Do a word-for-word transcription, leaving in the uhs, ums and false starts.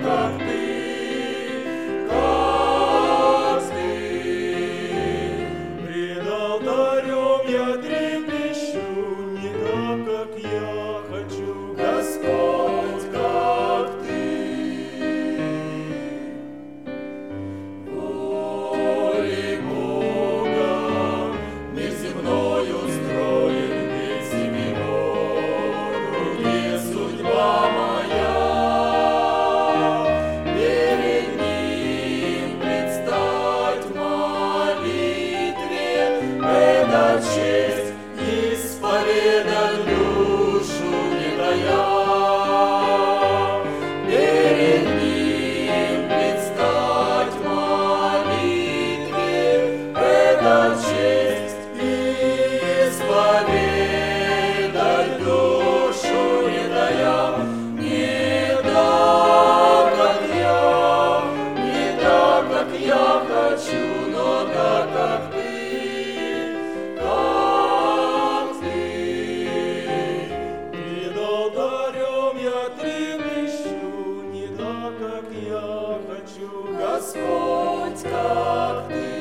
как ты. Пред алтарем я трепещу, не так, как я хочу, Господь, как ты. Волей Бога мир земной устроен, ведь в Его руке судьба моя. Перед Ним предстать в молитве — это честь, исповедать душу не тая. Перед Ним предстать в молитве — это честь, исповедать душу не тая. Не так, как я, не так, как я хочу, но так, как ты, как ты. Пред алтарем я трепещу, не так, как я хочу, Господь, как ты.